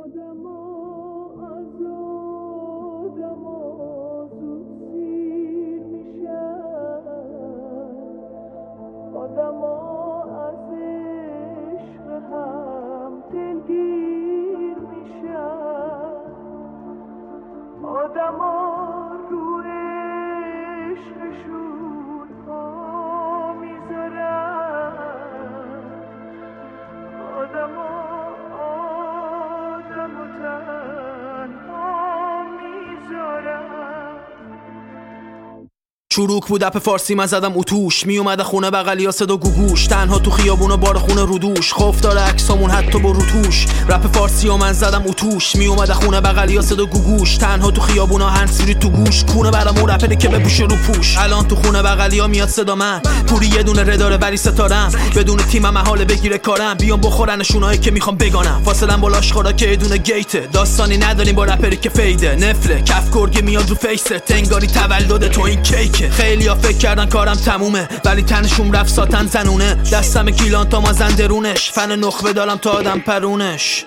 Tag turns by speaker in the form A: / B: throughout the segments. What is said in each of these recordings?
A: چروک بود اپ فارسی من زدم اتوش، می اومده خونه بغلیا صدا گوگوش، تنها تو خیابونا بار خونه رو دوش، خوف داره عکسامون حتی با روتوش. رپ فارسی و من زدم اتوش، می اومده خونه بغلیا صدا گوگوش، تنها تو خیابونا هنسفری تو گوش، کونه برامون رپره که بپوشه رو پوش. الان تو خونه بغلیا میاد صدا من، پوری یه دونه رداره ولی ستارم، بدون تیمم محاله بگیره کارم، بیام بخورنشونایی که میخوام بگانم، فاصله بالاش خورا که یه دونه گیته، داستانی نداریم با رپری که فیده، نفله کف گرگ میاد رو فیست، انگاری تولد تو این کیکه. خیلی ها فکر کردن کارم تمومه ولی تنشون رفت ساتن زنونه، دستم گیلان تا مازن درونش، فن نخبه دارم تا آدم پرونش.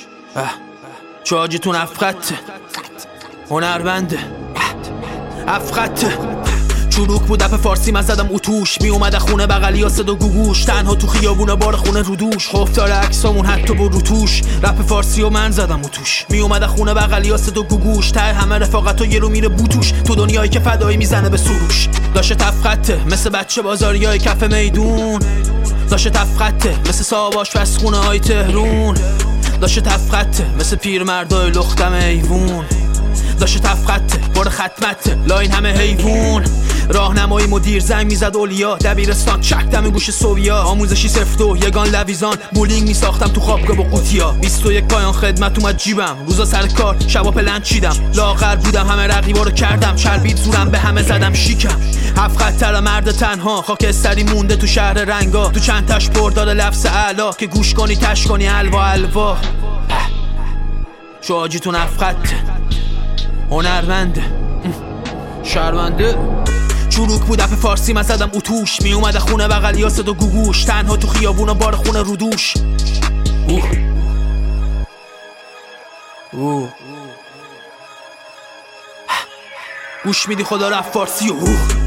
A: چاجیتون افخط هنرمنده افخط. چروک بود اپ فارسی من زدم اتوش، می اومده خونه بغلیا صدا گوگوش، تنها تو خیابونا بار خونه رو دوش، خوف داره عکسامون حتی با روتوش. رپ فارسی و من زدم اتوش، می اومده خونه بغلیا صدا گوگوش، ته همه رفاقتا یه رو میره بوتوش، تو دنیایی که فدایی میزنه به سروش. داشته تفخطه مثل بچه بازاریای کف میدون، داشته تفخطه مثل ساواش پس خونه های تهرون، داشته تفخطه مثل پیرمردای لختم ایوون، داشته تفخطه بار ختمته لاین همه حیوون. راهنمایی مدیر زنگ میزد اولیا، دبیرستان چک دم گوش سویا، آموزشی سفتو یگان لویزان، بولینگ میساختم تو خوابگاه با قوطیا، 21 پایان خدمت اومد جیبم، روزا سر کار شبا پلنگ چیدم، لاغر بودم همه رقیبا رو کردم، چربید زورم به همه زدم شیکم، هفت خطر مرد تنها، خاکستری مونده تو شهر رنگا، تو چند تاش بردار لفظ اعلا که گوش کنی تش کنی الوا الوا. شاجیتون افخطه هنرمنده شرمنده. چروک بود اپ فارسی من زدم اتوش، می اومده خونه بغلیا صدا گوگوش، تنها تو خیابونا بار خونه رو دوش. گوش میدی خدا رپ فارسی و